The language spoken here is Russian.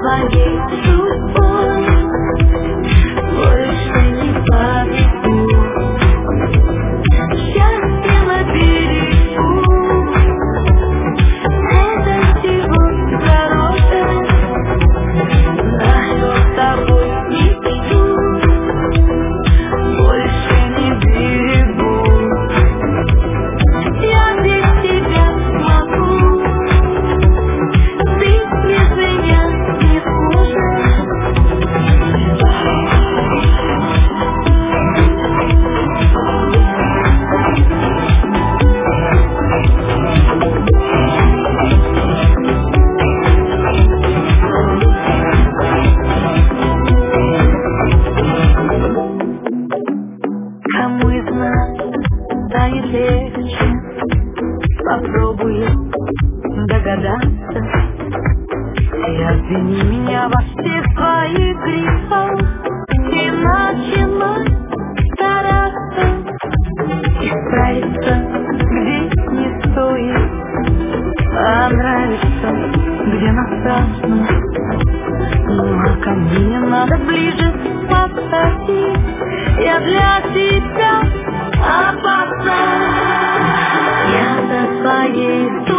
своей судьбой больше не побегу. Счастье на берегу — это всего дорога. Нашу с тобой мечту больше не берегу. Я без тебя могу, ты без меня не сможешь. Кому из нас станет легче, попробую догадаться и обвини меня во всех своих грехах и начинай стараться исправиться, где не стоит, а нравится, где напрасно. Ну а ко мне надо ближе подходить, я для тебя опасна. Я со своей